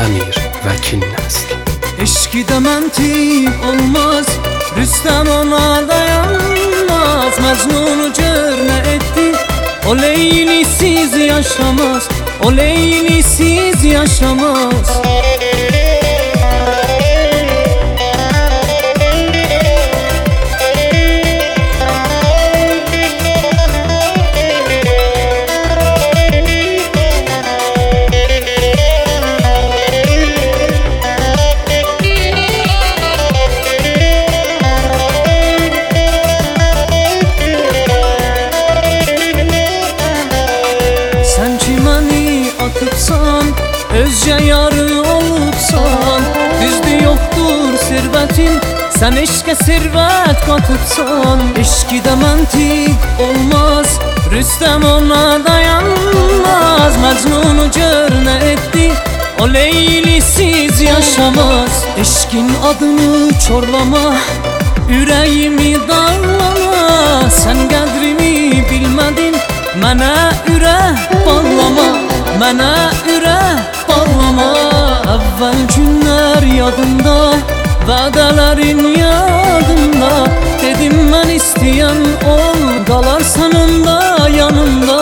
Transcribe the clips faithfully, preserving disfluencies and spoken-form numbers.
Əmir Vəkil nəsli. Eşkidə məntiq olmaz, Rüstəm ona dayanmaz. Məcnunu gör nə etdi, o leylisiz yaşamaz, o leylisiz yaşamaz. Özce yarı olubsan, düzdü yoktur servetin, sen eşke servet katıbsan. Eşkide məntiq olmaz, Rüstəm ona dayanmaz. Məcnunu gör nə etdi, o leylisiz yaşamaz. Eşkin adını çorlama, ürəyimi darlama. Sen qədrimi bilmədin, mənə ürək bağlama, mənə ürək bağlama. Əvvəl günlər yadında, vədələrin yadında. Dedim mən istəyən ol, qalarsan onda yanımda.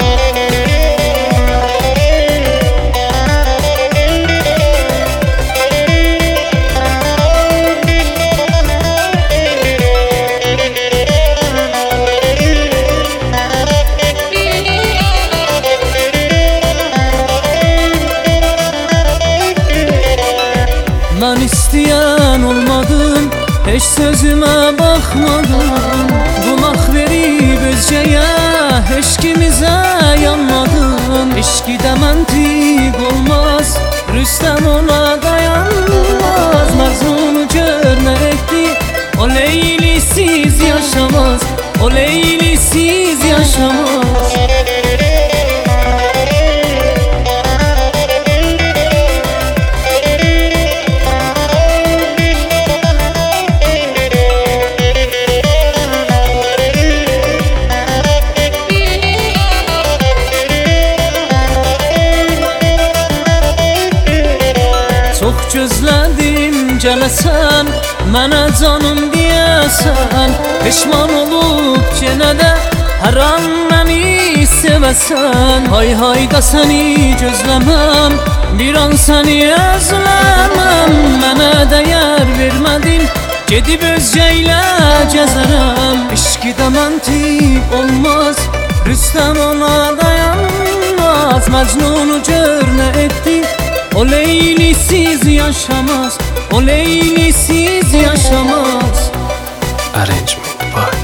Ben isteyen olmadım, hiç sözüme bakmadım. Kulak verip özceye, eşkimize yanmadım. Eşkide məntiq olmaz, Rüstəm ona dayanmaz. Məcnunu gör nə etdi, o leylisiz yaşamaz, o leylisiz yaşamaz. Çox gözlədim gələsən, mənə canım deyəsən. Peşman olub yenə də hər an məni sevəsən. Hay hayda səni gözləməm, bir an səni özləməm. Mənə dəyər vermədin, gedib özcə ilə gəzərəm. Eşkidə məntiq olmaz, Rüstəm ona dayanmaz. Məcnunu gör nə etdi, o leylisiz yaşamaz, o leylisiz yaşamaz. Arrangement by